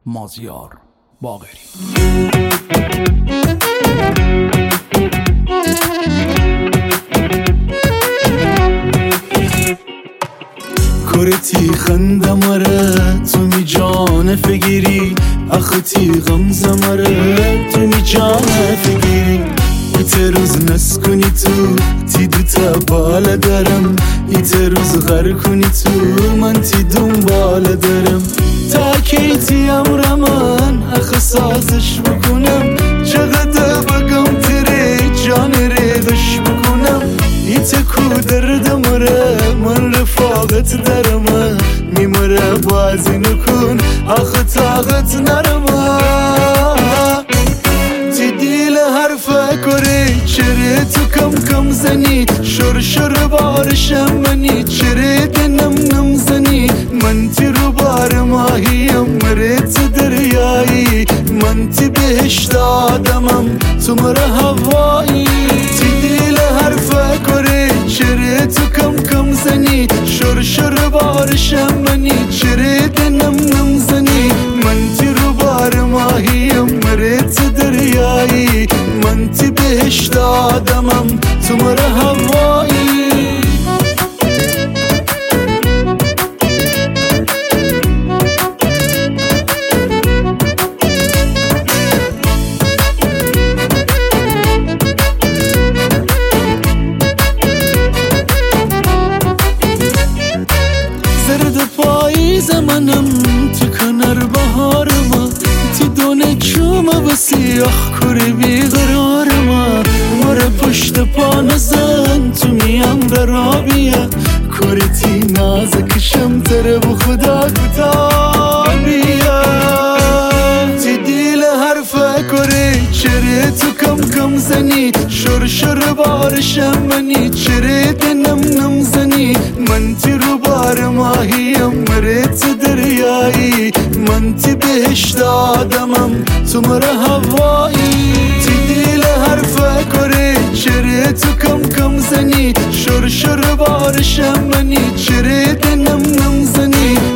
مازیار باقری. کرتی خندم آره تو می جان فگیری اختی غمزم آره تو می جان فگیری ایت روز نس کنی تو تی دوتا بالا دارم ایت روز غر کنی تو من تی دنبال دارم تا کیتی امر من اخ سازش بکنم چقدر بگم تره جان ریدش بکنم ایت کو دردم آره من رفاقت درم میمره بازی نکن آخه طاقت نرم تی دیل حرفه کره چره تو کم زنی شر بارشم منی چره دنم نم زنی من تی رو بار ماهیم مرت دریایی من تی بهشت آدمم تو مره هوایی تی دیل حرفه کره چره تو کم زنی شر بارشم منی چره دنم نم زنی من تی رو بار ماهیم مرت دریایی من تی بهشت آدمم تو مره هوایی زمانم تو کنار بهارم تی دونه چومه و سیاه کره بیقرارم مره پشت پا نزن تو میم برابیه کره تی نازکشم تره و خدا کتابیه تی دیل حرفه کره چره تو کم زنی شر بارشم منی چره دنم نم زنی من تی رو بار ماهیم مرت دریایی من تی بهشت آدمم تو مره هوایی تی دیل حرفه کره چره تو کم زنی شر بارشم منی چره دنم نم زنی